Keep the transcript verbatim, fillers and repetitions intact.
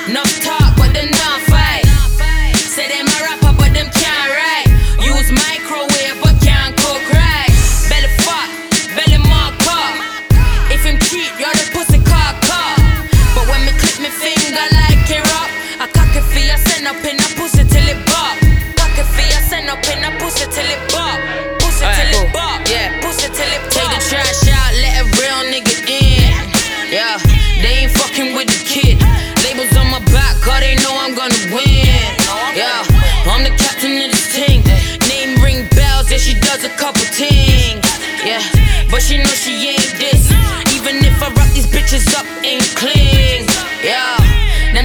Enough talk, but them not fight. Say them a rapper, but them can't write. Use microwave, but can't cook right. Belly fat, belly mark up. If him cheat, you're the pussy cock up. But when me clip me finger like it rock, I cock it for you, send up in a pussy till it bop. Cock it for you, send up in a pussy till it bop.